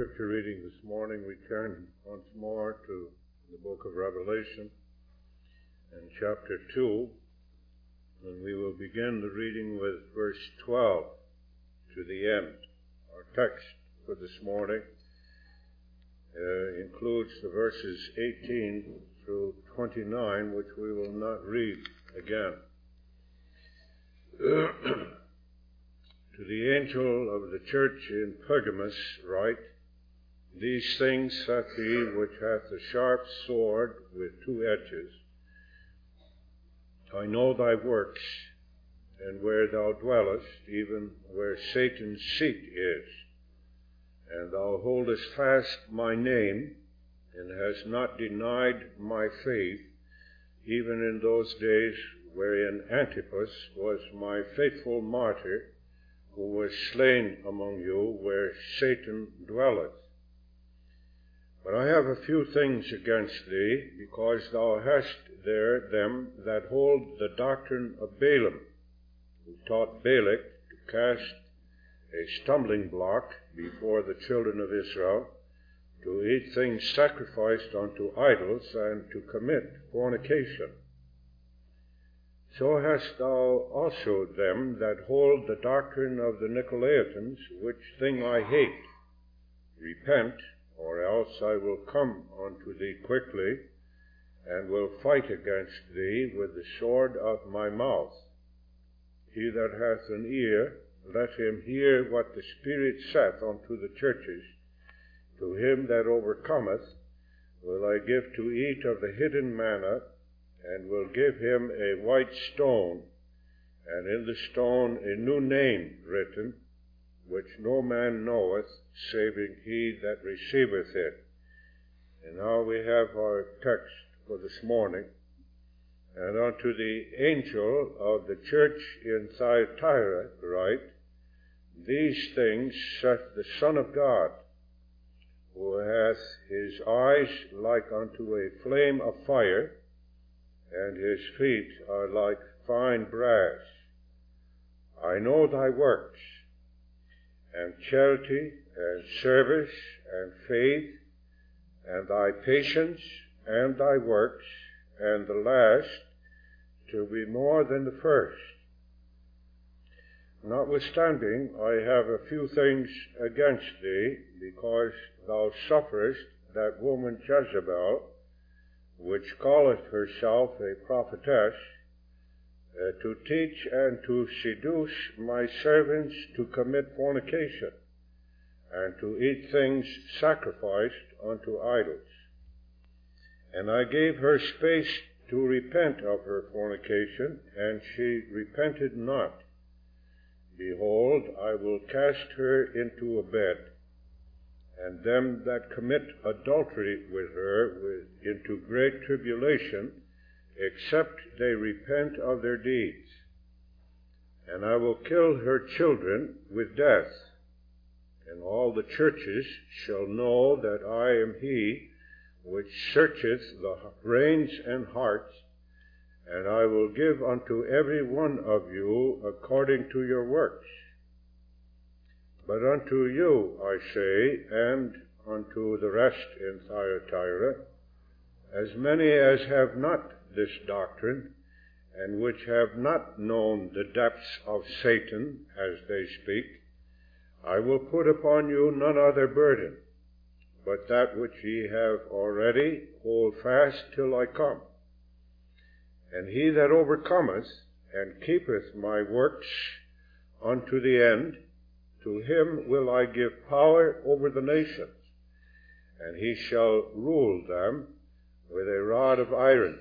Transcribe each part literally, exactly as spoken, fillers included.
scripture reading this morning, we turn once more to the book of Revelation and chapter two, and we will begin the reading with verse twelve to the end. Our text for this morning uh, includes the verses eighteen through twenty-nine, which we will not read again. To the angel of the church in Pergamos write, These things saith he which hath a sharp sword with two edges. I know thy works, and where thou dwellest, even where Satan's seat is. And thou holdest fast my name, and hast not denied my faith, even in those days wherein Antipas was my faithful martyr, who was slain among you, where Satan dwelleth. But I have a few things against thee, because thou hast there them that hold the doctrine of Balaam, who taught Balak to cast a stumbling block before the children of Israel, to eat things sacrificed unto idols, and to commit fornication. So hast thou also them that hold the doctrine of the Nicolaitans, which thing I hate. Repent, or else I will come unto thee quickly, and will fight against thee with the sword of my mouth. He that hath an ear, let him hear what the Spirit saith unto the churches. To him that overcometh will I give to eat of the hidden manna, and will give him a white stone, and in the stone a new name written, which no man knoweth, saving he that receiveth it. And now we have our text for this morning. And unto the angel of the church in Thyatira write, These things saith the Son of God, who hath his eyes like unto a flame of fire, and his feet are like fine brass. I know thy works, and charity, and service, and faith, and thy patience, and thy works, and the last to be more than the first. Notwithstanding, I have a few things against thee, because thou sufferest that woman Jezebel, which calleth herself a prophetess, uh, to teach and to seduce my servants to commit fornication, and to eat things sacrificed unto idols. And I gave her space to repent of her fornication, and she repented not. Behold, I will cast her into a bed, and them that commit adultery with her with, into great tribulation, except they repent of their deeds. And I will kill her children with death, and all the churches shall know that I am he which searcheth the reins and hearts, and I will give unto every one of you according to your works. But unto you, I say, and unto the rest in Thyatira, as many as have not this doctrine, and which have not known the depths of Satan, as they speak, I will put upon you none other burden, but that which ye have already, hold fast till I come. And he that overcometh, and keepeth my works unto the end, to him will I give power over the nations, and he shall rule them with a rod of iron.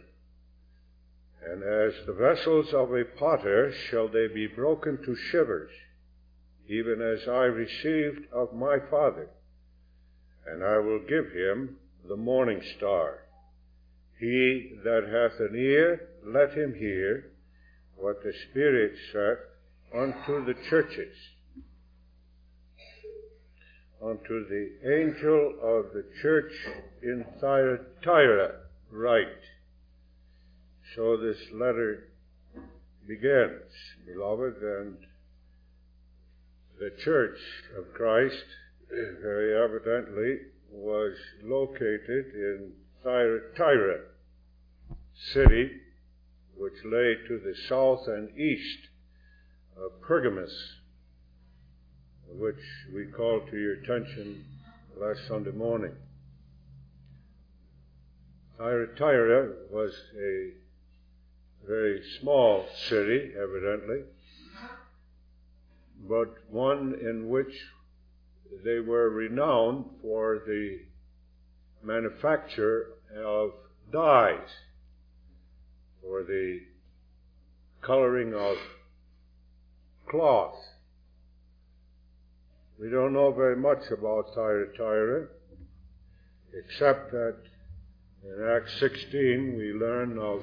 And as the vessels of a potter shall they be broken to shivers, even as I received of my Father. And I will give him the morning star. He that hath an ear, let him hear what the Spirit saith unto the churches. Unto the angel of the church in Thyatira write. So this letter begins, beloved, and the church of Christ very evidently was located in Thyatira city, which lay to the south and east of Pergamos, which we called to your attention last Sunday morning. Thyatira was a very small city, evidently, but one in which they were renowned for the manufacture of dyes, for the coloring of cloth. We don't know very much about Thyatira, except that in Acts sixteen we learn of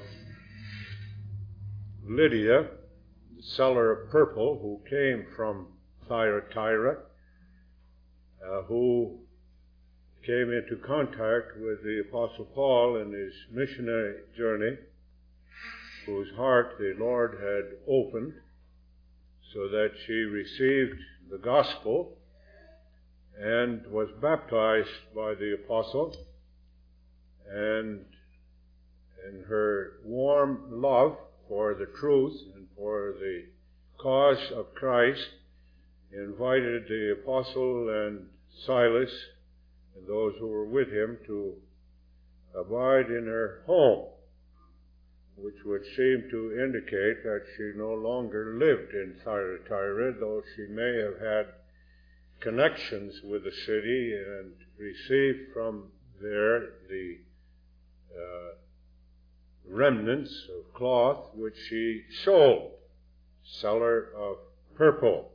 Lydia, the seller of purple, who came from Thyatira, uh, who came into contact with the Apostle Paul in his missionary journey, whose heart the Lord had opened so that she received the gospel and was baptized by the apostle, and in her warm love for the truth and for the cause of Christ, invited the apostle and Silas and those who were with him to abide in her home, which would seem to indicate that she no longer lived in Thyatira, though she may have had connections with the city and received from there the uh, remnants of cloth which she sold, seller of purple.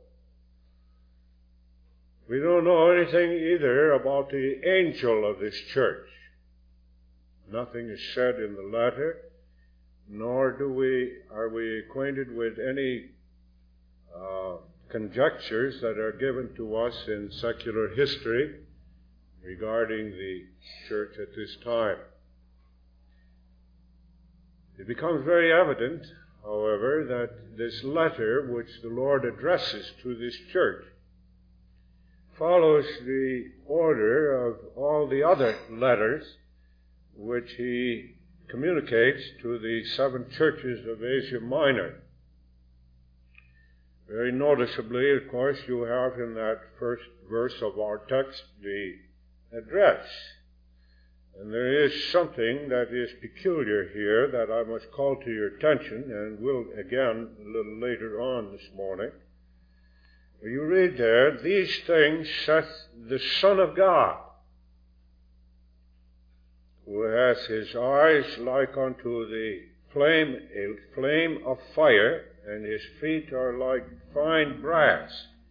We don't know anything either about the angel of this church. Nothing is said in the letter, nor do we are we acquainted with any uh, conjectures that are given to us in secular history regarding the church at this time. It becomes very evident, however, that this letter which the Lord addresses to this church follows the order of all the other letters which he communicates to the seven churches of Asia Minor. Very noticeably, of course, you have in that first verse of our text the address. And there is something that is peculiar here that I must call to your attention, and will again a little later on this morning. You read there, "These things saith the Son of God, who has his eyes like unto the flame, a flame of fire, and his feet are like fine brass."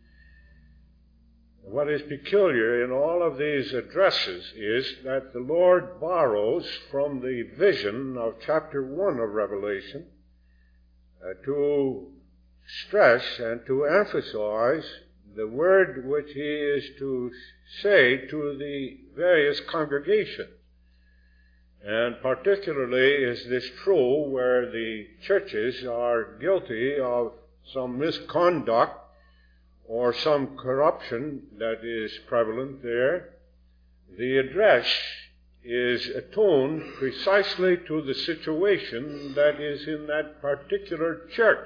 What is peculiar in all of these addresses is that the Lord borrows from the vision of chapter one of Revelation uh, to stress and to emphasize the word which he is to say to the various congregations. And particularly is this true where the churches are guilty of some misconduct or some corruption that is prevalent there. The address is attuned precisely to the situation that is in that particular church.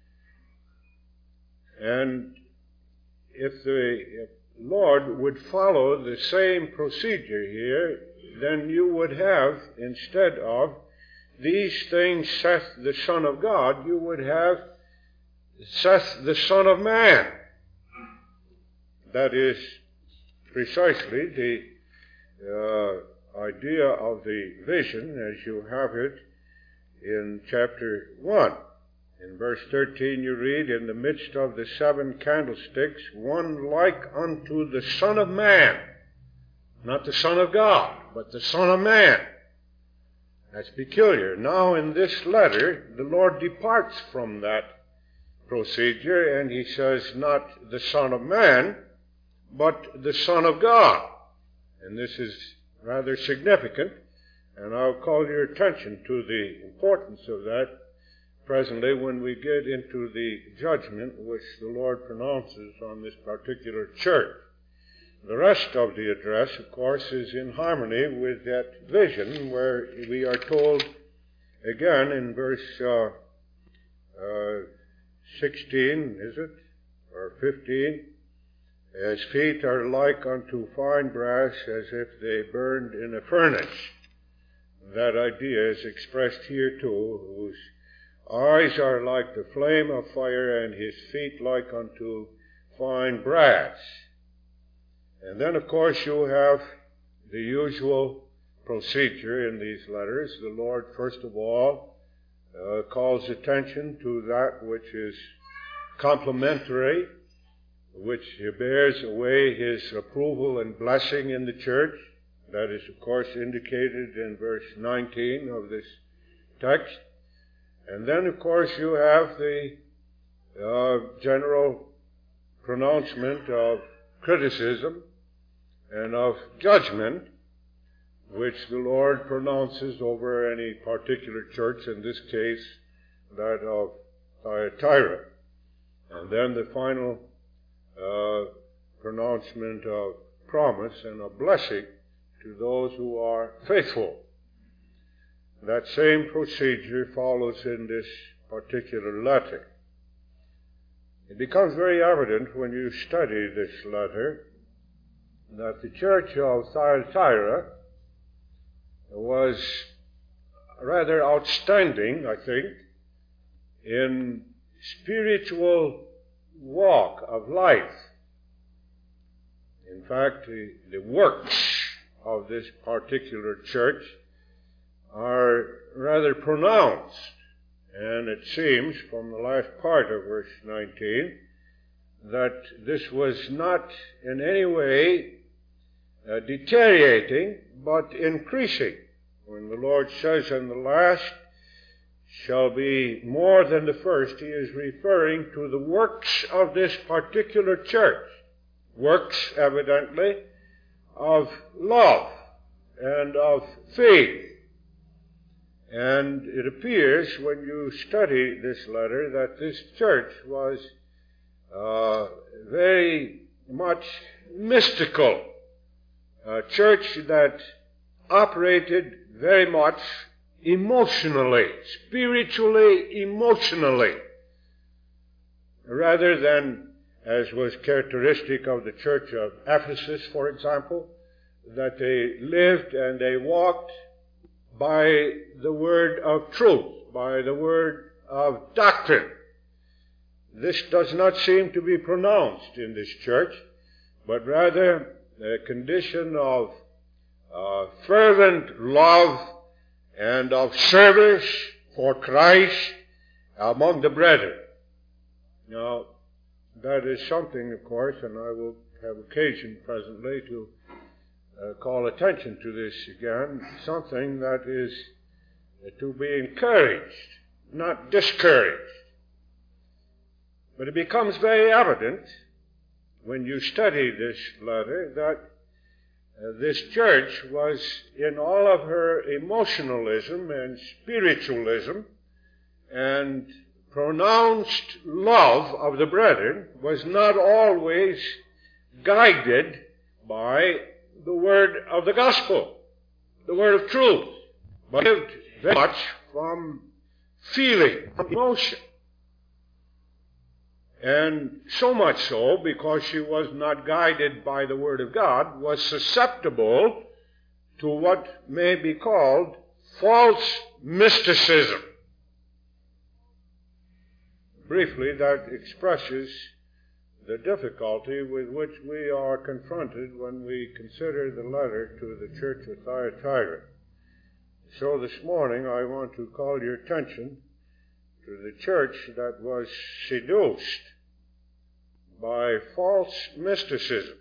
And if the Lord would follow the same procedure here, then you would have, instead of "These things saith the Son of God," you would have "saith the Son of Man." That is precisely the uh, idea of the vision as you have it in chapter one. In verse thirteen you read, "In the midst of the seven candlesticks, one like unto the Son of Man." Not the Son of God, but the Son of Man. That's peculiar. Now in this letter, the Lord departs from that procedure, and he says not the Son of Man, but the Son of God. And this is rather significant, and I'll call your attention to the importance of that presently when we get into the judgment which the Lord pronounces on this particular church. The rest of the address, of course, is in harmony with that vision where we are told again in verse uh, uh, sixteen, is it? Or fifteen? His feet are like unto fine brass, as if they burned in a furnace. That idea is expressed here too, whose eyes are like the flame of fire, and his feet like unto fine brass. And then, of course, you have the usual procedure in these letters. The Lord, first of all, uh, calls attention to that which is complimentary, which bears away his approval and blessing in the church. That is, of course, indicated in verse nineteen of this text. And then, of course, you have the uh, general pronouncement of criticism and of judgment, which the Lord pronounces over any particular church, in this case, that of Thyatira. And then the final uh, pronouncement of promise and of blessing to those who are faithful. That same procedure follows in this particular letter. It becomes very evident when you study this letter that the church of Thyatira was rather outstanding, I think, in spiritual walk of life. In fact, the, the works of this particular church are rather pronounced, and it seems from the last part of verse nineteen that this was not in any way uh, deteriorating, but increasing. When the Lord says, "And the last shall be more than the first," he is referring to the works of this particular church. Works, evidently, of love and of faith. And it appears when you study this letter that this church was uh, very much mystical. A church that operated very much emotionally, spiritually, emotionally, rather than, as was characteristic of the church of Ephesus, for example, that they lived and they walked by the word of truth, by the word of doctrine. This does not seem to be pronounced in this church, but rather a condition of uh, fervent love and of service for Christ among the brethren. Now, that is something, of course, and I will have occasion presently to uh, call attention to this again, something that is uh, to be encouraged, not discouraged. But it becomes very evident when you study this letter that uh, this church was, in all of her emotionalism and spiritualism and pronounced love of the brethren, was not always guided by the word of the gospel, the word of truth, but lived very much from feeling, from emotion. And so much so, because she was not guided by the word of God, was susceptible to what may be called false mysticism. Briefly, that expresses the difficulty with which we are confronted when we consider the letter to the church of Thyatira. So this morning I want to call your attention to the church that was seduced by false mysticism.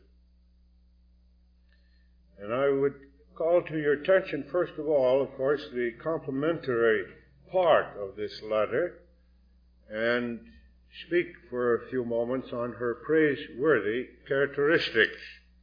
And I would call to your attention, first of all, of course, the complimentary part of this letter, and speak for a few moments on her praiseworthy characteristics.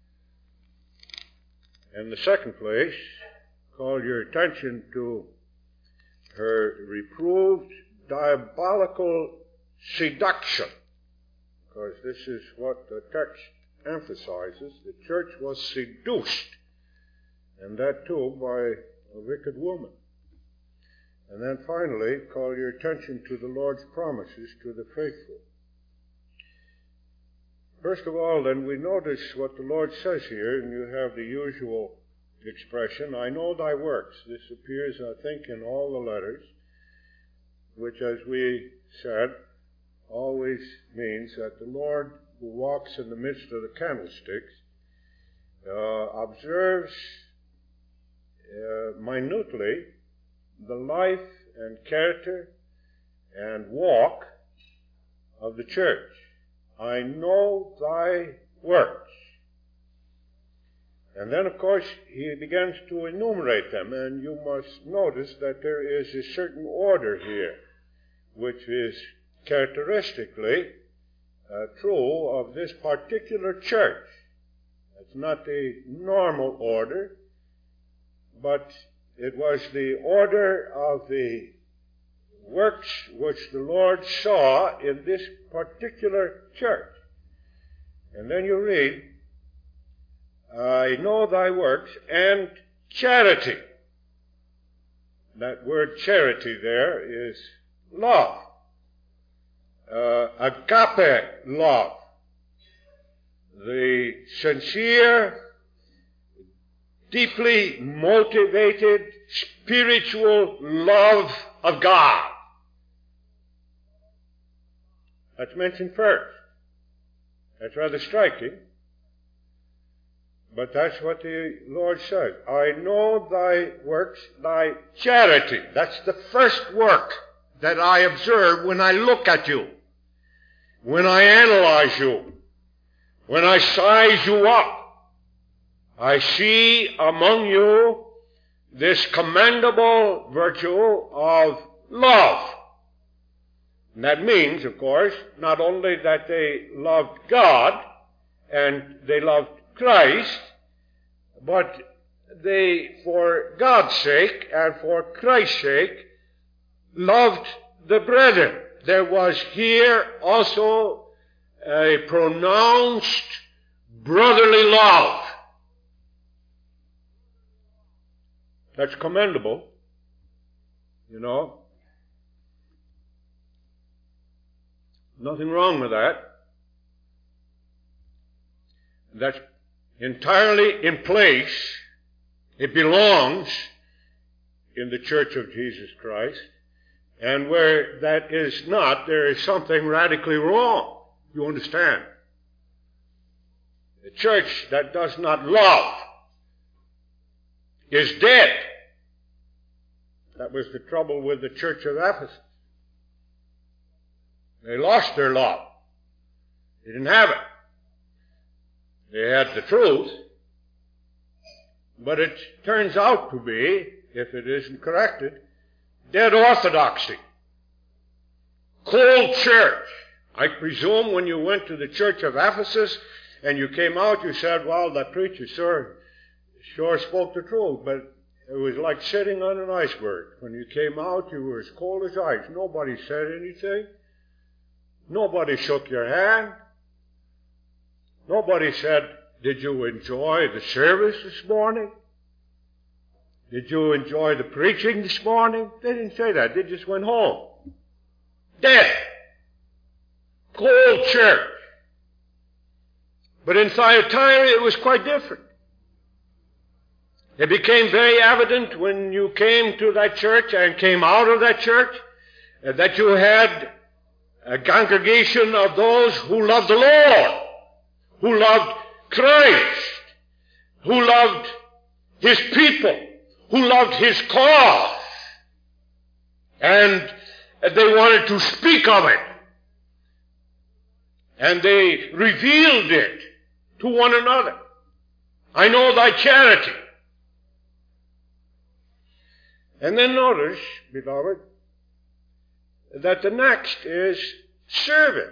In the second place, call your attention to her reproved diabolical seduction, because this is what the text emphasizes the church was seduced, and that too by a wicked woman. And then finally, call your attention to the Lord's promises to the faithful. First of all, then, we notice what the Lord says here, and you have the usual expression, I know thy works. This appears, I think, in all the letters, which, as we said, always means that the Lord, who walks in the midst of the candlesticks, uh, observes uh, minutely the life and character and walk of the church. I know thy works. And then, of course, he begins to enumerate them, and you must notice that there is a certain order here, which is characteristically uh, true of this particular church. It's not the normal order, but it was the order of the works which the Lord saw in this particular church. And then you read, I know thy works and charity. That word charity there is love. Uh, agape love. The sincere, deeply motivated, spiritual love of God. That's mentioned first. That's rather striking. But that's what the Lord says. I know thy works, thy charity. That's the first work that I observe when I look at you, when I analyze you, when I size you up. I see among you this commendable virtue of love. And that means, of course, not only that they loved God and they loved Christ, but they, for God's sake and for Christ's sake, loved the brethren. There was here also a pronounced brotherly love. That's commendable, you know. Nothing wrong with that. That's entirely in place. It belongs in the Church of Jesus Christ. And where that is not, there is something radically wrong. You understand? The church that does not love is dead. That was the trouble with the church of Ephesus. They lost their love. They didn't have it. They had the truth, but it turns out to be, if it isn't corrected, dead orthodoxy. Cold church. I presume when you went to the church of Ephesus and you came out, you said, well, that preacher sure, sure spoke the truth, but it was like sitting on an iceberg. When you came out, you were as cold as ice. Nobody said anything. Nobody shook your hand. Nobody said, did you enjoy the service this morning? Did you enjoy the preaching this morning? They didn't say that. They just went home. Dead. Cold church. But in Thyatira it was quite different. It became very evident when you came to that church and came out of that church uh, that you had a congregation of those who loved the Lord, who loved Christ, who loved His people, who loved His cause, and they wanted to speak of it, and they revealed it to one another. I know thy charity. And then notice, beloved, that the next is service.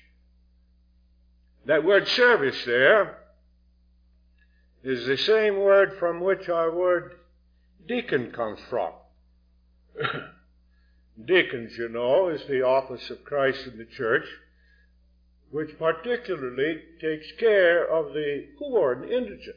That word service there is the same word from which our word deacon comes from. Deacons, you know, is the office of Christ in the church, which particularly takes care of the poor and indigent.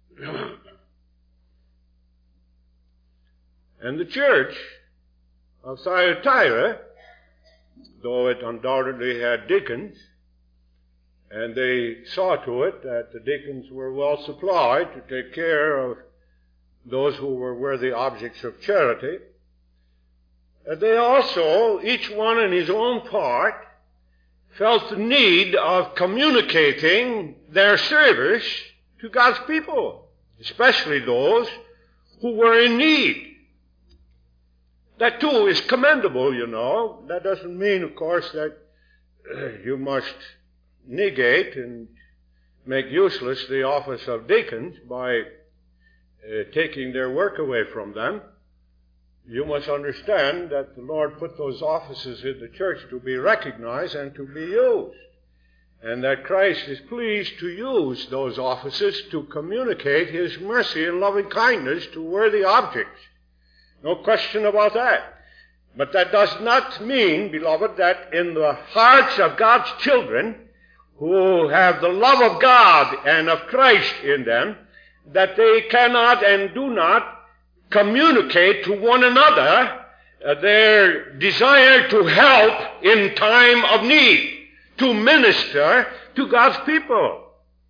And the church of Thyatira, though it undoubtedly had deacons, and they saw to it that the deacons were well supplied to take care of those who were worthy objects of charity, they also, each one in his own part, felt the need of communicating their service to God's people, especially those who were in need. That too is commendable, you know. That doesn't mean, of course, that uh, you must negate and make useless the office of deacons by uh, taking their work away from them. You must understand that the Lord put those offices in the church to be recognized and to be used, and that Christ is pleased to use those offices to communicate His mercy and loving kindness to worthy objects. No question about that. But that does not mean, beloved, that in the hearts of God's children who have the love of God and of Christ in them, that they cannot and do not communicate to one another uh, their desire to help in time of need, to minister to God's people.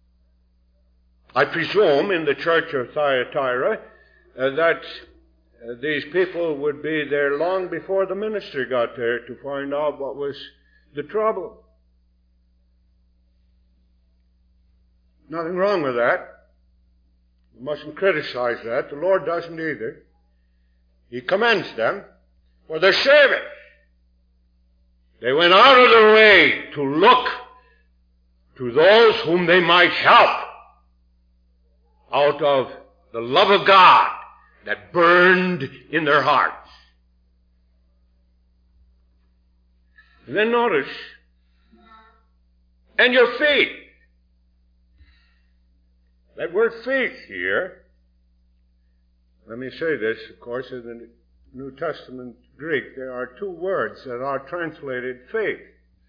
I presume in the church of Thyatira uh, that uh, these people would be there long before the minister got there to find out what was the trouble. Nothing wrong with that. You mustn't criticize that. The Lord doesn't either. He commends them for their service. They went out of their way to look to those whom they might help out of the love of God that burned in their hearts. And then notice, and your faith. That word faith here, let me say this, of course, in the New Testament Greek, there are two words that are translated faith.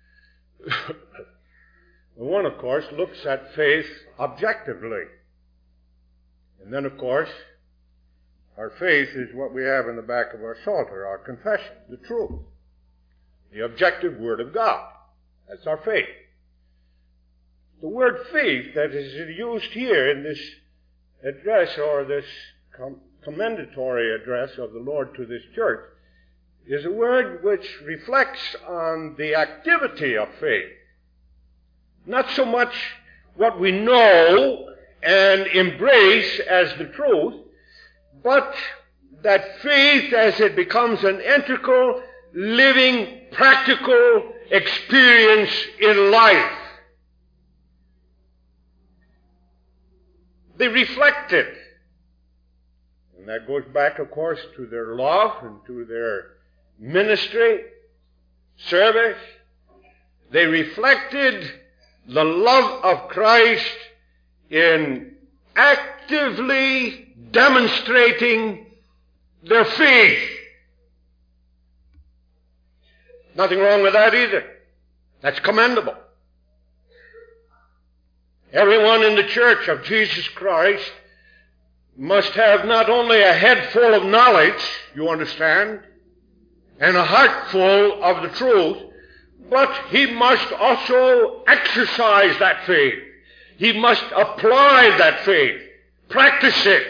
One, of course, looks at faith objectively. And then, of course, our faith is what we have in the back of our psalter, our confession, the truth, the objective Word of God. That's our faith. The word faith that is used here in this address, or this com- commendatory address of the Lord to this church, is a word which reflects on the activity of faith. Not so much what we know and embrace as the truth, but that faith as it becomes an integral, living, practical experience in life. They reflect it. And that goes back, of course, to their love and to their ministry, service. They reflected the love of Christ in actively demonstrating their faith. Nothing wrong with that either. That's commendable. Everyone in the church of Jesus Christ must have not only a head full of knowledge, you understand, and a heart full of the truth, but he must also exercise that faith. He must apply that faith, practice it.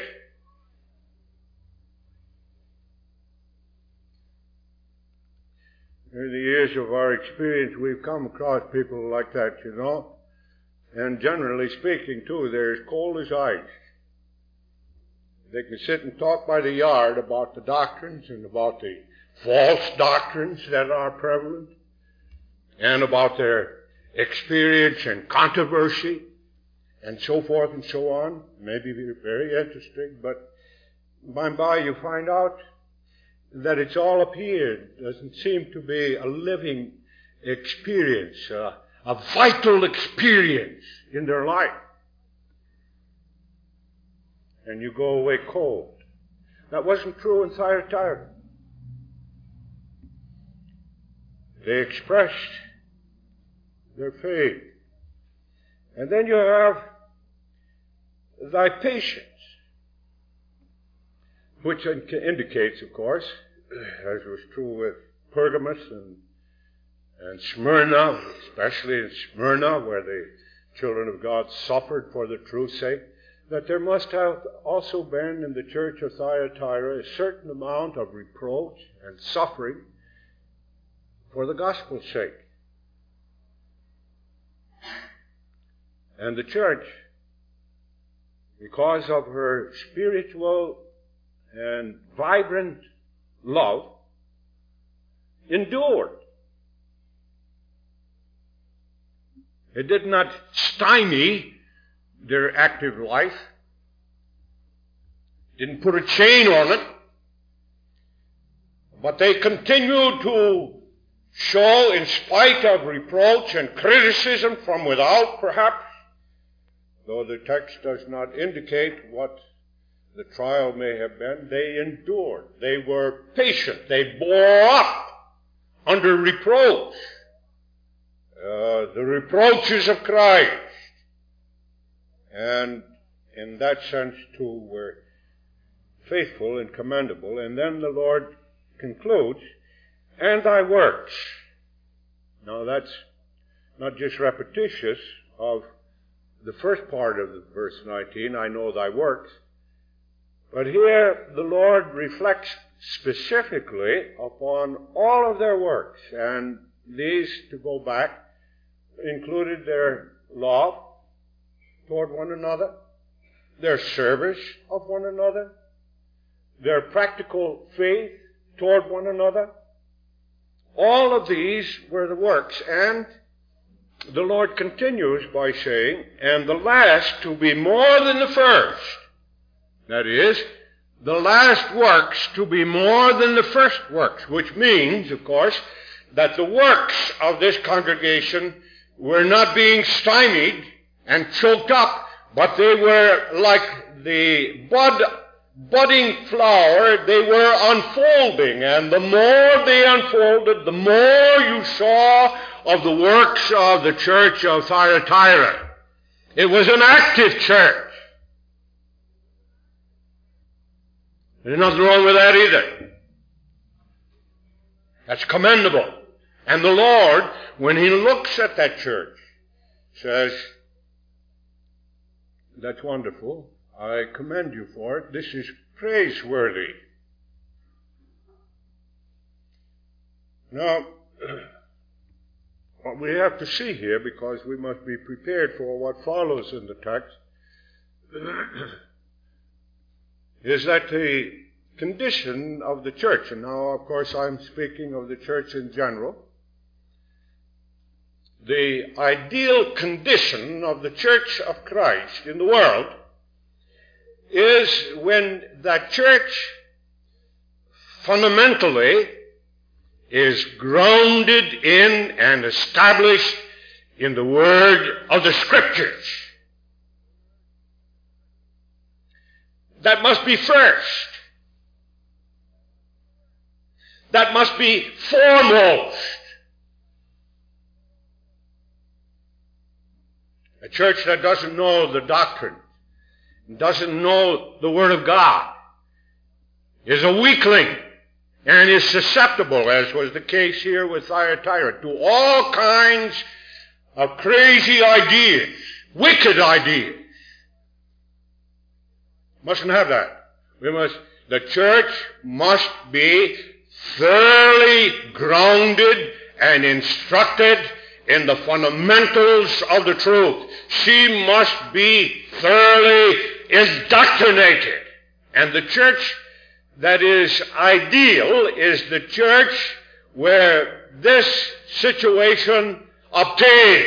In the years of our experience, we've come across people like that, you know. And generally speaking, too, they're as cold as ice. They can sit and talk by the yard about the doctrines and about the false doctrines that are prevalent and about their experience and controversy and so forth and so on. Maybe very interesting, but by and by you find out that it's all up here. It doesn't seem to be a living experience, uh, a vital experience in their life. And you go away cold. That wasn't true in Thyatira. They expressed their faith And then you have thy patience, which indicates, of course, as was true with Pergamos and, and Smyrna, especially in Smyrna, where the children of God suffered for the truth's sake, that there must have also been in the church of Thyatira a certain amount of reproach and suffering for the gospel's sake. And the church, because of her spiritual and vibrant love, endured. It did not stymie their active life, didn't put a chain on it, but they continued to show, in spite of reproach and criticism from without, perhaps, though the text does not indicate what the trial may have been, they endured. They were patient. They bore up under reproach. Uh, the reproaches of Christ. And in that sense, too, were faithful and commendable. And then the Lord concludes, and thy works. Now that's not just repetitious of the first part of the verse nineteen, I know thy works. But here the Lord reflects specifically upon all of their works. And these, to go back, included their love toward one another, their service of one another, their practical faith toward one another. All of these were the works. And the Lord continues by saying, and the last to be more than the first. That is, the last works to be more than the first works, which means, of course, that the works of this congregation were not being stymied and choked up, but they were like the bud, budding flower. They were unfolding, and the more they unfolded, the more you saw of the works of the church of Thyatira. It was an active church. There's nothing wrong with that either. That's commendable. And the Lord, when He looks at that church, says, that's wonderful. I commend you for it. This is praiseworthy. Now, what we have to see here, because we must be prepared for what follows in the text, is that the condition of the church, and now, of course, I'm speaking of the church in general, the ideal condition of the church of Christ in the world is when that church fundamentally is grounded in and established in the Word of the Scriptures. That must be first. That must be foremost. A church that doesn't know the doctrine, doesn't know the Word of God, is a weakling and is susceptible, as was the case here with Thyatira, to all kinds of crazy ideas, wicked ideas. Mustn't have that. We must, the church must be thoroughly grounded and instructed in the fundamentals of the truth. She must be thoroughly indoctrinated. And the church that is ideal is the church where this situation obtains.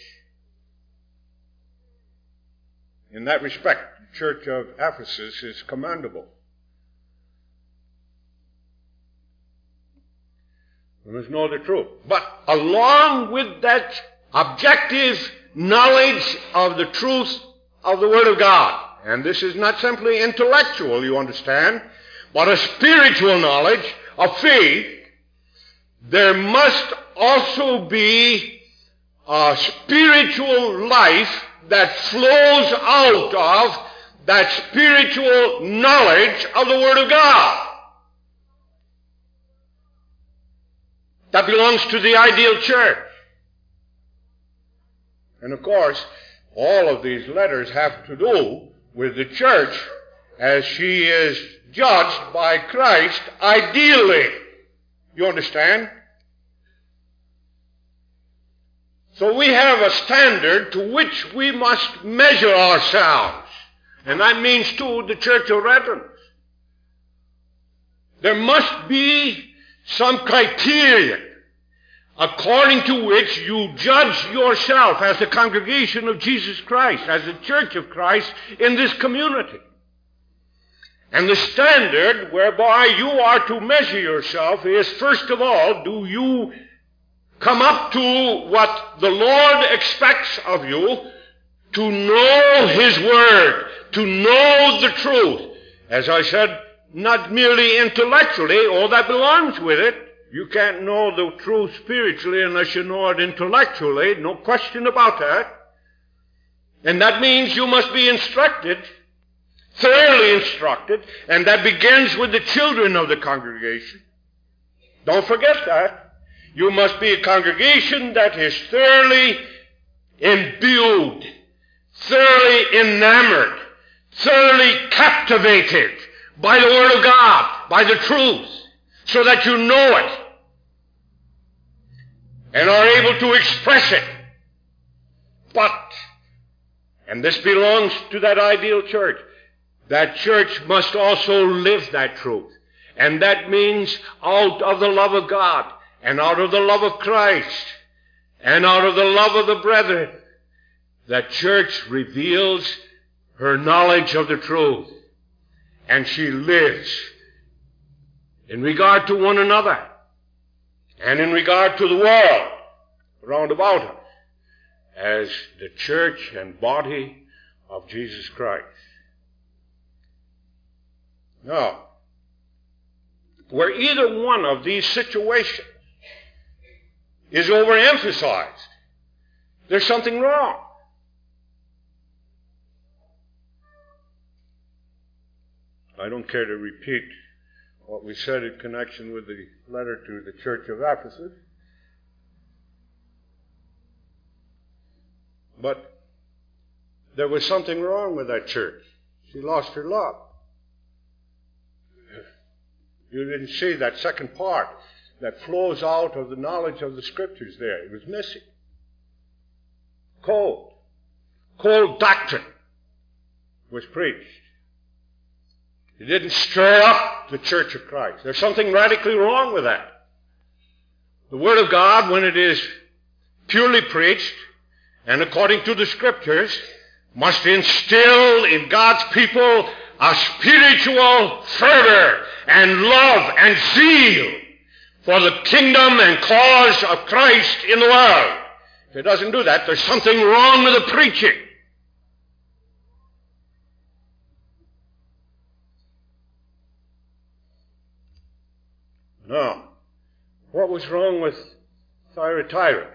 In that respect, the church of Ephesus is commendable. We must know the truth. But along with that objective knowledge of the truth of the Word of God, and this is not simply intellectual, you understand, but a spiritual knowledge of faith, there must also be a spiritual life that flows out of that spiritual knowledge of the Word of God. That belongs to the ideal church. And of course, all of these letters have to do with the church as she is judged by Christ ideally. You understand? So we have a standard to which we must measure ourselves. And that means, too, the church of reverence. There must be some criteria according to which you judge yourself as the congregation of Jesus Christ, as the church of Christ in this community. And the standard whereby you are to measure yourself is, first of all, do you come up to what the Lord expects of you, to know His Word, to know the truth. As I said, not merely intellectually, all that belongs with it. You can't know the truth spiritually unless you know it intellectually, no question about that. And that means you must be instructed, thoroughly instructed, and that begins with the children of the congregation. Don't forget that. You must be a congregation that is thoroughly imbued, thoroughly enamored, thoroughly captivated by the Word of God, by the truth, so that you know it and are able to express it. But, and this belongs to that ideal church, that church must also live that truth. And that means out of the love of God, and out of the love of Christ, and out of the love of the brethren, that church reveals her knowledge of the truth. And she lives in regard to one another, and in regard to the world round about her, as the church and body of Jesus Christ. Now, where either one of these situations is overemphasized, there's something wrong. I don't care to repeat what we said in connection with the letter to the church of Ephesus. But there was something wrong with that church. She lost her love. You didn't see that second part that flows out of the knowledge of the Scriptures there. It was missing. Cold. Cold doctrine was preached. It didn't stir up the church of Christ. There's something radically wrong with that. The Word of God, when it is purely preached and according to the Scriptures, must instill in God's people a spiritual fervor and love and zeal for the kingdom and cause of Christ in the world. If it doesn't do that, there's something wrong with the preaching. Now, what was wrong with Thyatira?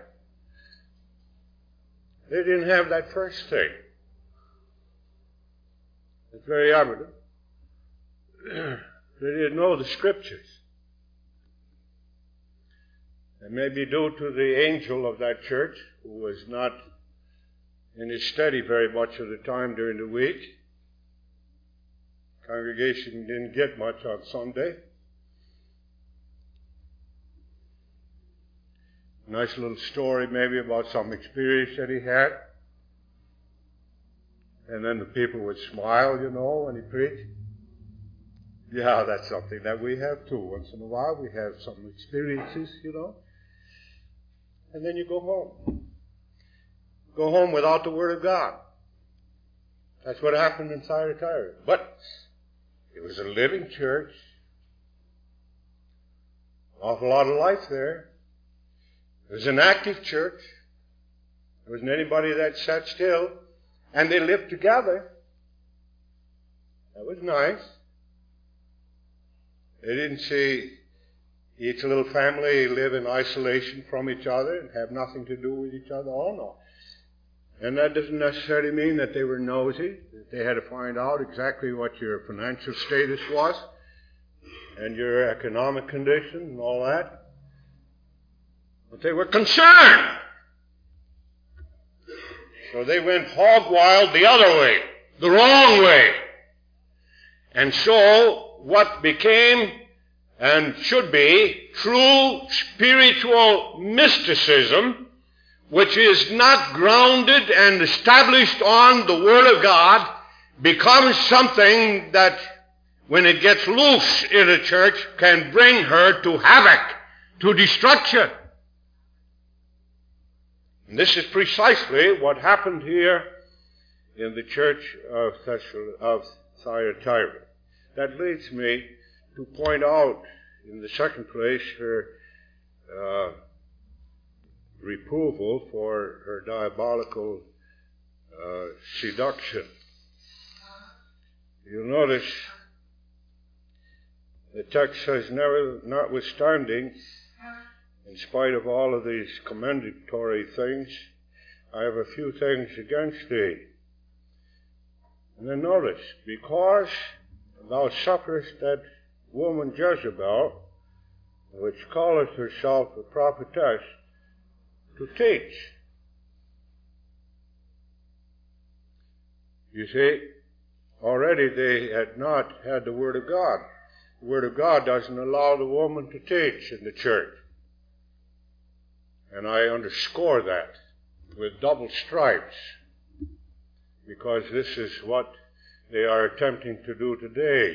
They didn't have that first thing. It's very evident. They didn't know the Scriptures. It may be due to the angel of that church, who was not in his study very much of the time during the week. Congregation didn't get much on Sunday. Nice little story maybe about some experience that he had. And then the people would smile, you know, when he preached. Yeah, that's something that we have too. Once in a while we have some experiences, you know. And then you go home. Go home without the Word of God. That's what happened in Thyatira. But it was a living church. Awful lot of life there. It was an active church. There wasn't anybody that sat still. And they lived together. That was nice. They didn't see each little family live in isolation from each other and have nothing to do with each other. Oh, no. And that doesn't necessarily mean that they were nosy, that they had to find out exactly what your financial status was and your economic condition and all that. But they were concerned. So they went hog wild the other way, the wrong way. And so what became and should be true spiritual mysticism, which is not grounded and established on the Word of God, becomes something that, when it gets loose in a church, can bring her to havoc, to destruction. And this is precisely what happened here in the church of, Thessal- of Thyatira. That leads me to point out, in the second place, her uh, reproval for her diabolical uh, seduction. You'll notice the text says, Never, notwithstanding, in spite of all of these commendatory things, I have a few things against thee. And then notice, because thou sufferest that woman Jezebel, which calleth herself a prophetess, to teach. You see, already they had not had the Word of God. The Word of God doesn't allow the woman to teach in the church. And I underscore that with double stripes, because this is what they are attempting to do today.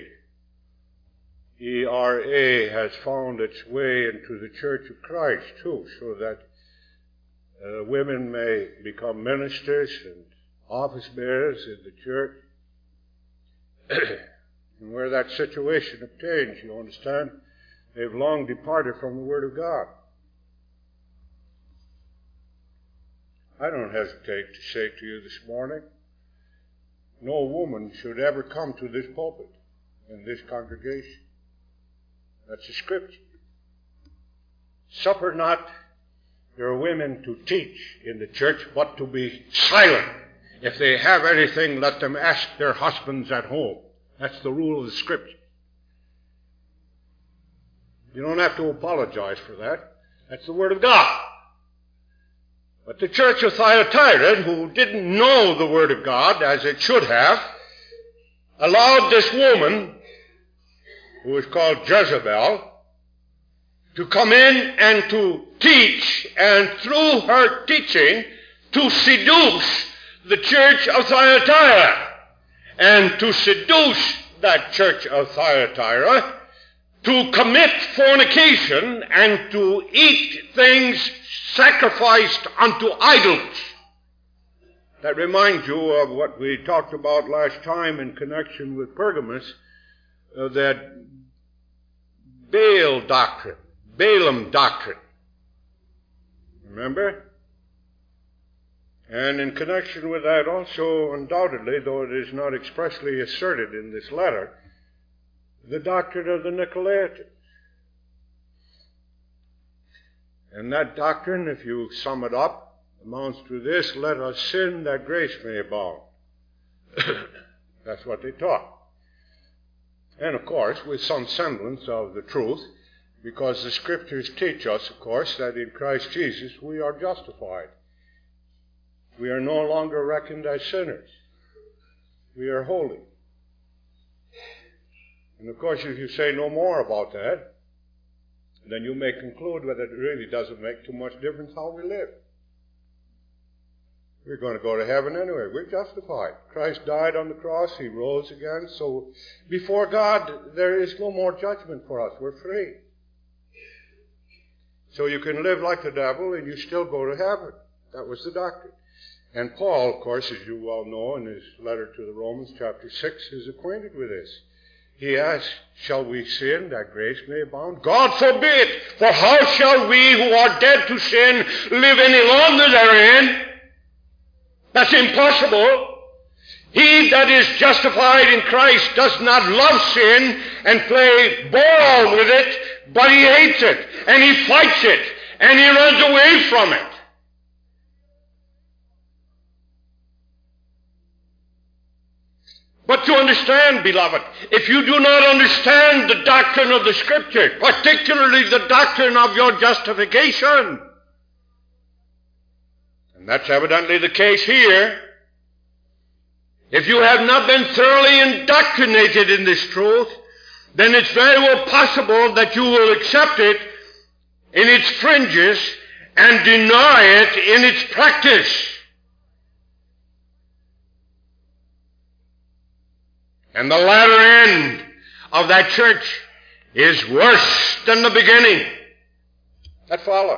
E R A has found its way into the Church of Christ, too, so that uh, women may become ministers and office bearers in the church. And where that situation obtains, you understand, they've long departed from the Word of God. I don't hesitate to say to you this morning, no woman should ever come to this pulpit in this congregation. That's the Scripture. Suffer not your women to teach in the church, but to be silent. If they have anything, let them ask their husbands at home. That's the rule of the Scripture. You don't have to apologize for that. That's the Word of God. But the church of Thyatira, who didn't know the Word of God as it should have, allowed this woman, who was called Jezebel, to come in and to teach, and through her teaching, to seduce the church of Thyatira, and to seduce that church of Thyatira to commit fornication and to eat things sacrificed unto idols. That reminds you of what we talked about last time in connection with Pergamos, uh, that Baal doctrine, Balaam doctrine. Remember? And in connection with that also, undoubtedly, though it is not expressly asserted in this letter, the doctrine of the Nicolaitans. And that doctrine, if you sum it up, amounts to this: let us sin that grace may abound. That's what they taught. And of course, with some semblance of the truth, because the Scriptures teach us, of course, that in Christ Jesus we are justified. We are no longer reckoned as sinners. We are holy. And of course, if you say no more about that, then you may conclude that it really doesn't make too much difference how we live. We're going to go to heaven anyway. We're justified. Christ died on the cross. He rose again. So before God, there is no more judgment for us. We're free. So you can live like the devil and you still go to heaven. That was the doctrine. And Paul, of course, as you well know, in his letter to the Romans, chapter six, is acquainted with this. He asks, shall we sin that grace may abound? God forbid! For how shall we who are dead to sin live any longer therein? That's impossible. He that is justified in Christ does not love sin and play ball with it, but he hates it, and he fights it, and he runs away from it. But you understand, beloved, if you do not understand the doctrine of the Scripture, particularly the doctrine of your justification, and that's evidently the case here, if you have not been thoroughly indoctrinated in this truth, then it's very well possible that you will accept it in its fringes and deny it in its practice. And the latter end of that church is worse than the beginning. That followed.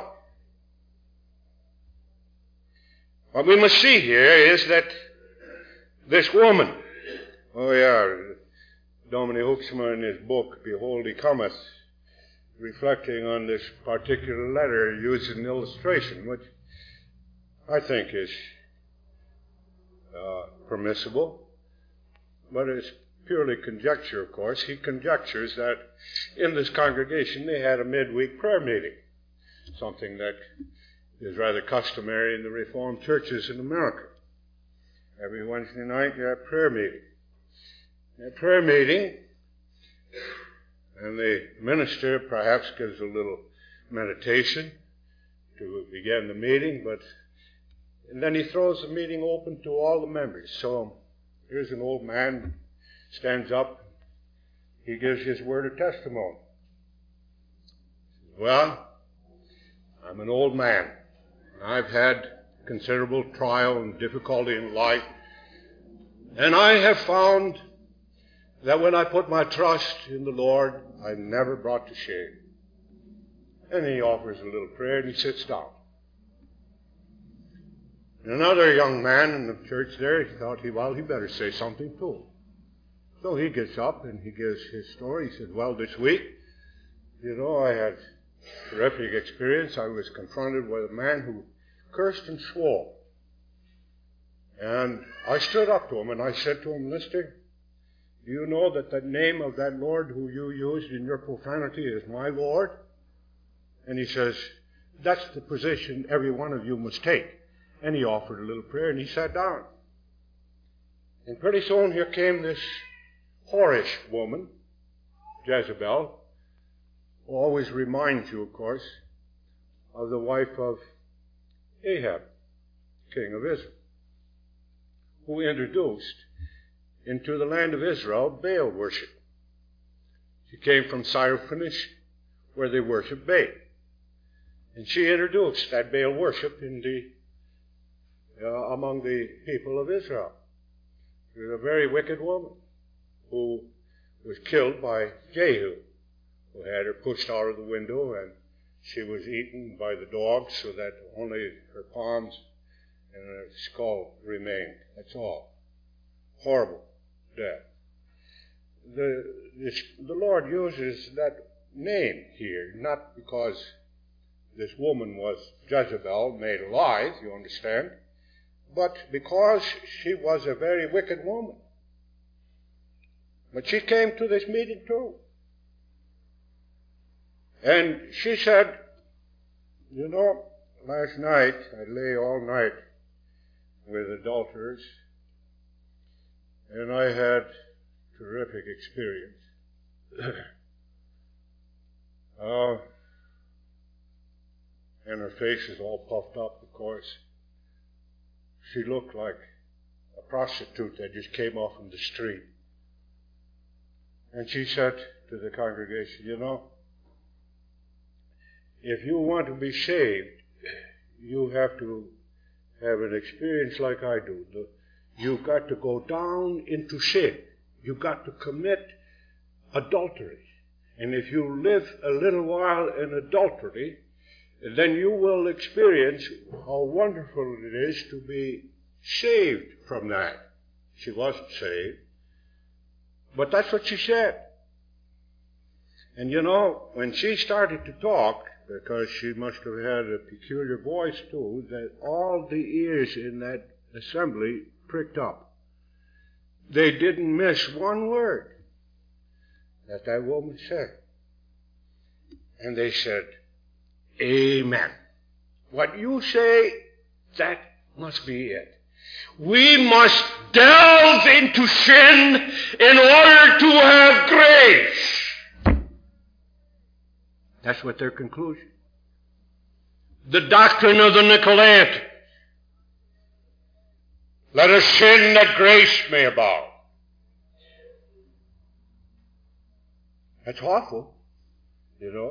What we must see here is that this woman, oh yeah, Dominie Hoeksema in his book, Behold He Cometh, reflecting on this particular letter, used an illustration, which I think is uh, permissible, but it's purely conjecture, of course. He conjectures that in this congregation they had a midweek prayer meeting, something that is rather customary in the Reformed churches in America. Every Wednesday night you have prayer meeting. A prayer meeting, and the minister perhaps gives a little meditation to begin the meeting, but and then he throws the meeting open to all the members. So here's an old man, stands up, he gives his word of testimony. Well, I'm an old man. I've had considerable trial and difficulty in life, and I have found that when I put my trust in the Lord, I'm never brought to shame. And he offers a little prayer and he sits down. And another young man in the church there, he thought, he, well, he better say something too. So he gets up and he gives his story. He said, well, this week, you know, I had a terrific experience. I was confronted with a man who cursed and swore. And I stood up to him and I said to him, Mister, do you know that the name of that Lord who you used in your profanity is my Lord? And he says, that's the position every one of you must take. And he offered a little prayer and he sat down. And pretty soon here came this whorish woman, Jezebel, who always reminds you, of course, of the wife of Ahab, king of Israel, who introduced into the land of Israel Baal worship. She came from Syrophoenicia, where they worship Baal. And she introduced that Baal worship in the, uh, among the people of Israel. She was a very wicked woman who was killed by Jehu, who had her pushed out of the window, and she was eaten by the dogs so that only her palms and her skull remained. That's all. Horrible death. The, this, the Lord uses that name here, not because this woman was Jezebel made alive, you understand, but because she was a very wicked woman. But she came to this meeting too. And she said, you know, last night I lay all night with adulterers, and I had terrific experience. uh, and her face is all puffed up, of course. She looked like a prostitute that just came off from the street. And she said to the congregation, you know, if you want to be saved, you have to have an experience like I do. The, you've got to go down into sin. You've got to commit adultery. And if you live a little while in adultery, then you will experience how wonderful it is to be saved from that. She wasn't saved, but that's what she said. And you know, when she started to talk, because she must have had a peculiar voice too, that all the ears in that assembly pricked up. They didn't miss one word that that woman said. And they said, Amen. What you say, that must be it. We must delve into sin in order to have grace. That's what their conclusion. The doctrine of the Nicolaitans. Let us sin that grace may abound. That's awful, you know.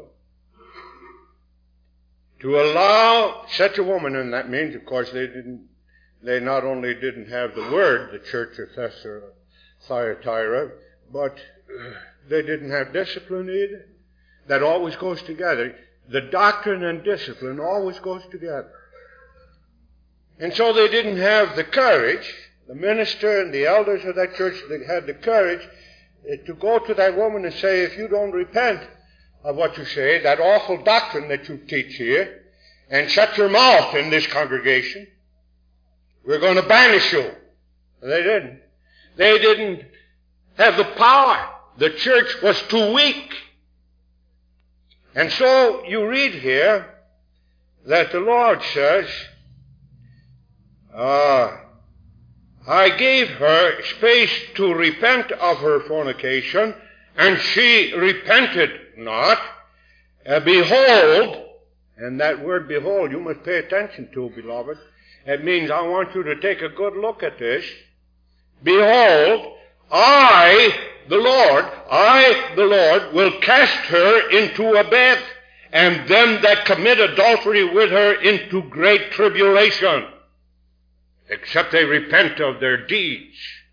To allow such a woman, and that means, of course, they didn't, they not only didn't have the word, the church of Thyatira, but they didn't have discipline either. That always goes together. The doctrine and discipline always goes together. And so they didn't have the courage, the minister and the elders of that church, they had the courage to go to that woman and say, if you don't repent of what you say, that awful doctrine that you teach here, and shut your mouth in this congregation, we're going to banish you. They didn't. They didn't have the power. The church was too weak. And so you read here that the Lord says, uh, I gave her space to repent of her fornication, and she repented not. Uh, behold, and that word behold you must pay attention to, beloved. It means I want you to take a good look at this. Behold, I, the Lord, I, the Lord, will cast her into a bed, and them that commit adultery with her into great tribulation, except they repent of their deeds.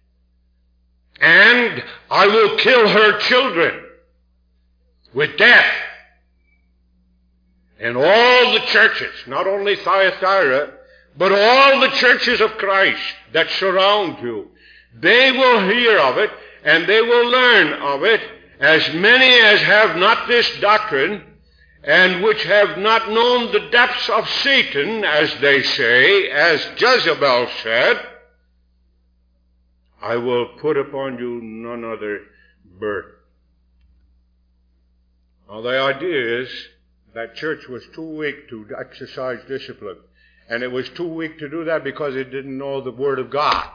And I will kill her children with death. And all the churches, not only Thyatira, but all the churches of Christ that surround you, they will hear of it, and they will learn of it, as many as have not this doctrine, and which have not known the depths of Satan, as they say, as Jezebel said, I will put upon you none other burden. Now the idea is that church was too weak to exercise discipline. And it was too weak to do that because it didn't know the Word of God.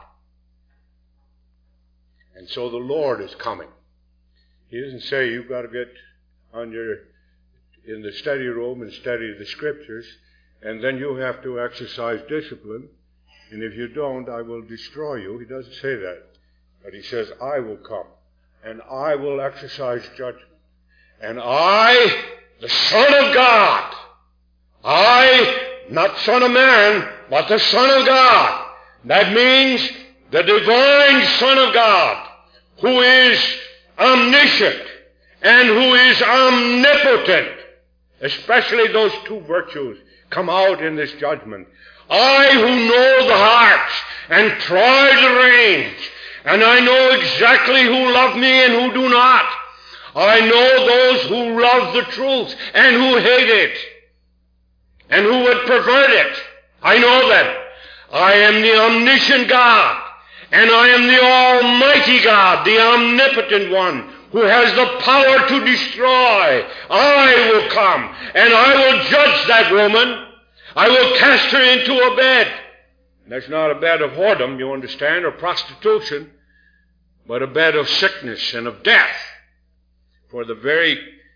And so the Lord is coming. He doesn't say you've got to get on your, in the study room and study the Scriptures, and then you have to exercise discipline, and if you don't, I will destroy you. He doesn't say that. But he says, I will come, and I will exercise judgment. And I, the Son of God, I, not Son of Man, but the Son of God. That means the divine Son of God, who is omniscient and who is omnipotent. Especially those two virtues come out in this judgment. I who know the hearts and try the reins, and I know exactly who love me and who do not. I know those who love the truth and who hate it, and who would pervert it. I know them. I am the omniscient God, and I am the almighty God, the omnipotent one, who has the power to destroy. I will come, and I will judge that woman. I will cast her into a bed. That's not a bed of whoredom, you understand, or prostitution, but a bed of sickness and of death. For the very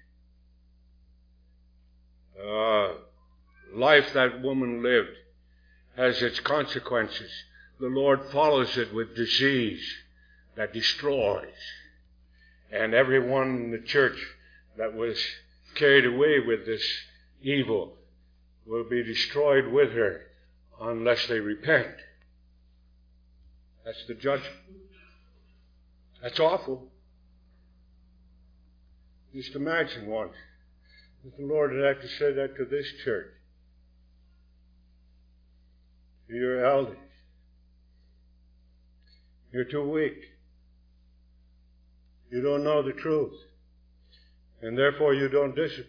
uh, life that woman lived has its consequences. The Lord follows it with disease that destroys. And everyone in the church that was carried away with this evil will be destroyed with her unless they repent. That's the judgment. That's awful. Just imagine once that the Lord had to say that to this church, to your elders. You're too weak. You don't know the truth. And therefore you don't discipline.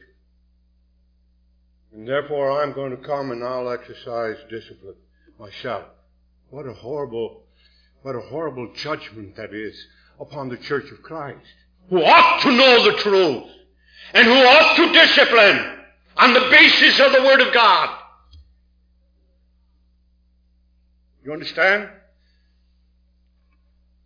And therefore I'm going to come and I'll exercise discipline myself. What a horrible, what a horrible judgment that is upon the church of Christ, who ought to know the truth and who ought to discipline on the basis of the Word of God. You understand?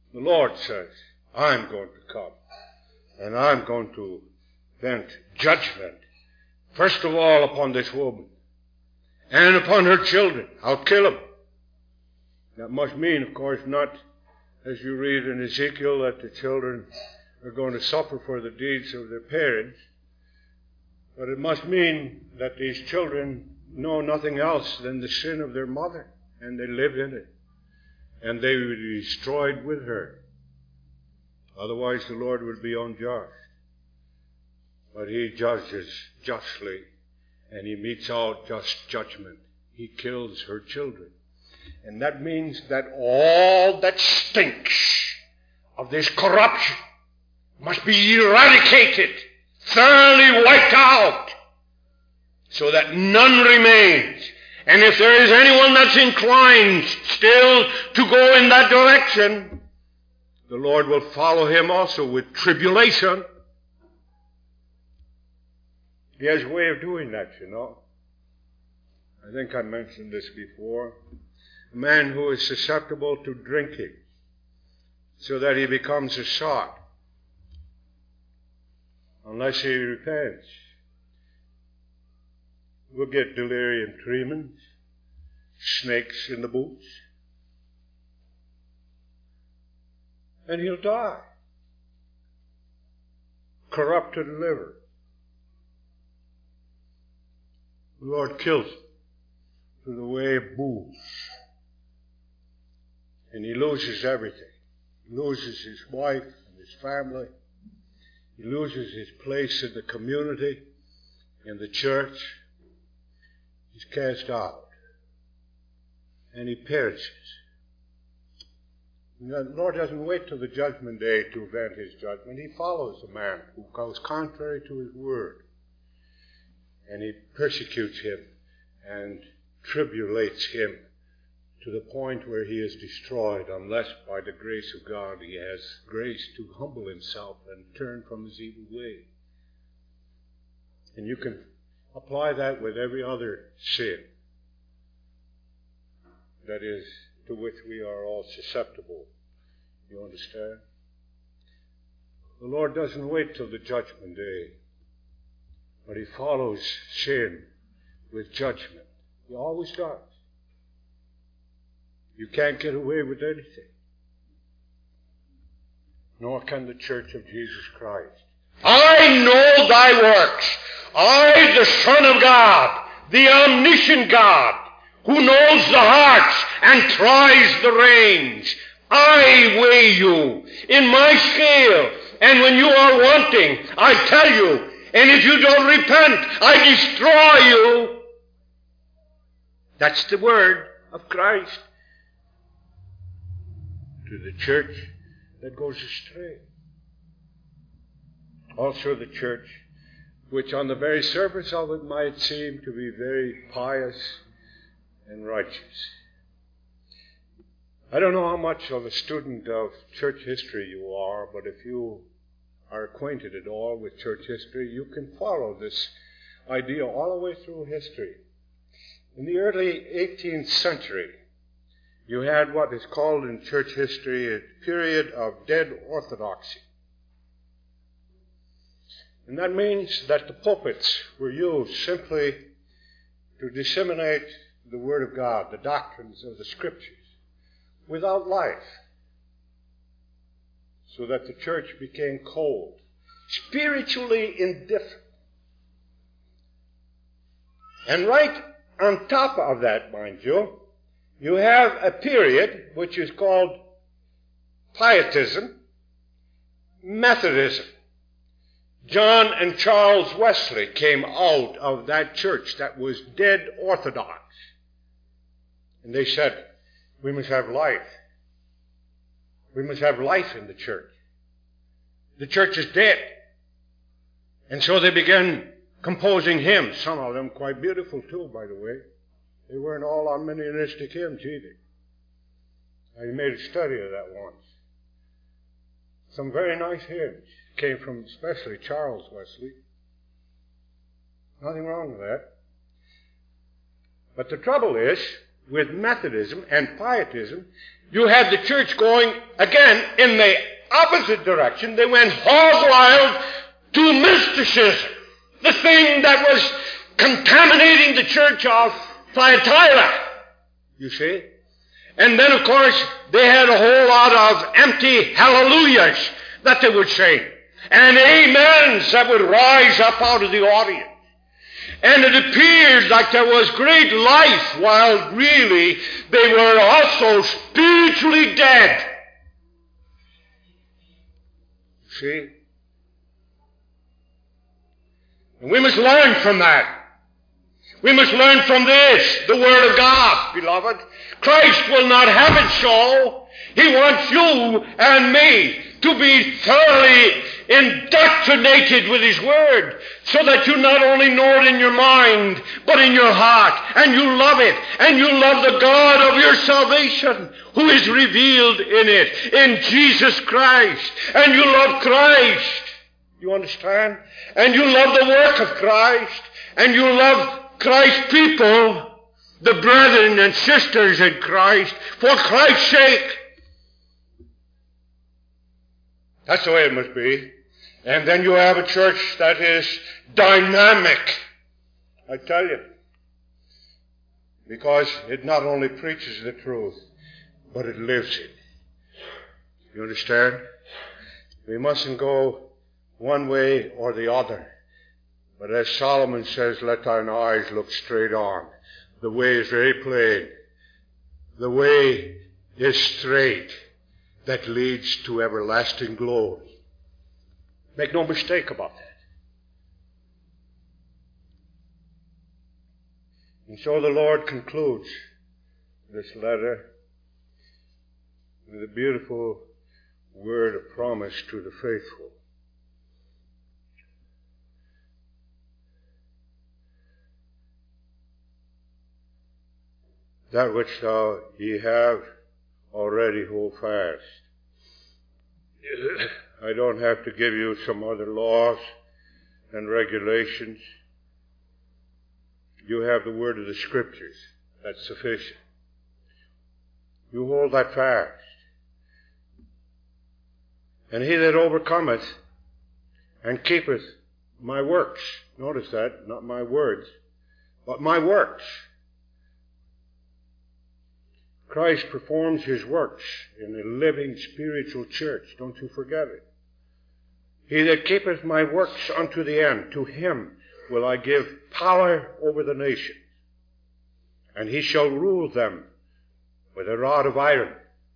The Lord says, I'm going to come, and I'm going to vent judgment, first of all upon this woman, and upon her children. I'll kill them. That must mean, of course, not, as you read in Ezekiel, that the children are going to suffer for the deeds of their parents, but it must mean that these children know nothing else than the sin of their mother, and they live in it, and they will be destroyed with her. Otherwise the Lord would be unjust. But he judges justly, and he metes out just judgment. He kills her children. And that means that all that stinks of this corruption must be eradicated, thoroughly wiped out, so that none remains. And if there is anyone that's inclined still to go in that direction, the Lord will follow him also with tribulation. He has a way of doing that, you know. I think I mentioned this before. A man who is susceptible to drinking, so that he becomes a sot, unless he repents, will get delirium tremens, snakes in the boots, and he'll die. Corrupted liver. The Lord kills him through the way of booze. And he loses everything. He loses his wife and his family. He loses his place in the community, in the church. He's cast out. And he perishes. And the Lord doesn't wait till the judgment day to avenge his judgment. He follows the man who goes contrary to his word. And he persecutes him and tribulates him to the point where he is destroyed, unless by the grace of God he has grace to humble himself and turn from his evil way. And you can apply that with every other sin that is to which we are all susceptible. You understand? The Lord doesn't wait till the judgment day, but he follows sin with judgment. He always does. You can't get away with anything. Nor can the Church of Jesus Christ. I know thy works. I, the Son of God, the omniscient God, who knows the hearts and tries the reins. I weigh you in my scale, and when you are wanting, I tell you, and if you don't repent, I destroy you. That's the word of Christ to the church that goes astray. Also the church which on the very surface of it might seem to be very pious and righteous. I don't know how much of a student of church history you are, but if you are acquainted at all with church history, you can follow this idea all the way through history. In the early eighteenth century, you had what is called in church history a period of dead orthodoxy. And that means that the pulpits were used simply to disseminate the Word of God, the doctrines of the Scriptures, without life, so that the church became cold, spiritually indifferent. And right on top of that, mind you, you have a period which is called Pietism, Methodism. John and Charles Wesley came out of that church that was dead orthodox. And they said, we must have life. We must have life in the church. The church is dead. And so they began composing hymns, some of them quite beautiful too, by the way. They weren't all Arminianistic hymns either. I made a study of that once. Some very nice hymns came from especially Charles Wesley. Nothing wrong with that. But the trouble is, with Methodism and Pietism, you had the church going, again, in the opposite direction. They went hog wild to mysticism, the thing that was contaminating the church of Thyatira, you see. And then, of course, they had a whole lot of empty hallelujahs that they would sing, and amens that would rise up out of the audience. And it appeared like there was great life, while really they were also spiritually dead. See? And we must learn from that. We must learn from this, the Word of God, beloved. Christ will not have it so. He wants you and me to be thoroughly indoctrinated with His Word, so that you not only know it in your mind, but in your heart, and you love it, and you love the God of your salvation, who is revealed in it, in Jesus Christ, and you love Christ. You understand? And you love the work of Christ, and you love Christ's people, the brethren and sisters in Christ, for Christ's sake. That's the way it must be. And then you have a church that is dynamic, I tell you. Because it not only preaches the truth, but it lives it. You understand? We mustn't go one way or the other. But as Solomon says, let thine eyes look straight on. The way is very plain. The way is straight that leads to everlasting glory. Make no mistake about that. And so the Lord concludes this letter with a beautiful word of promise to the faithful. That which thou ye have already hold fast. I don't have to give you some other laws and regulations. You have the word of the Scriptures. That's sufficient. You hold that fast. And he that overcometh and keepeth my works, notice that, not my words, but my works. Christ performs His works in a living spiritual church. Don't you forget it. He that keepeth my works unto the end, to him will I give power over the nations, and he shall rule them with a rod of iron.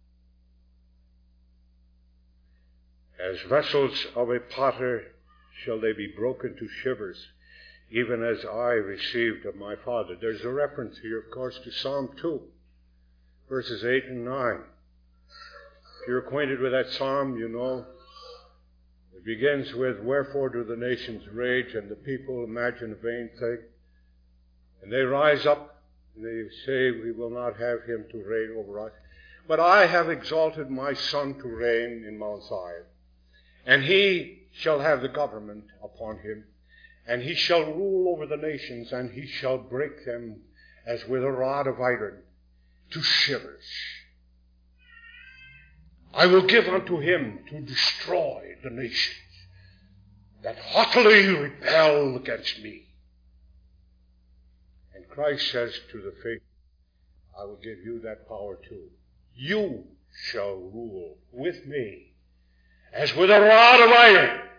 As vessels of a potter shall they be broken to shivers, even as I received of my Father. There's a reference here, of course, to Psalm two. Verses eight and nine. If you're acquainted with that psalm, you know it begins with, wherefore do the nations rage and the people imagine a vain thing? And they rise up and they say, we will not have him to reign over us. But I have exalted my Son to reign in Mount Zion. And he shall have the government upon him. And he shall rule over the nations, and he shall break them as with a rod of iron to shivers. I will give unto him to destroy the nations that haughtily rebel against me. And Christ says to the faithful, I will give you that power too. You shall rule with me as with a rod of iron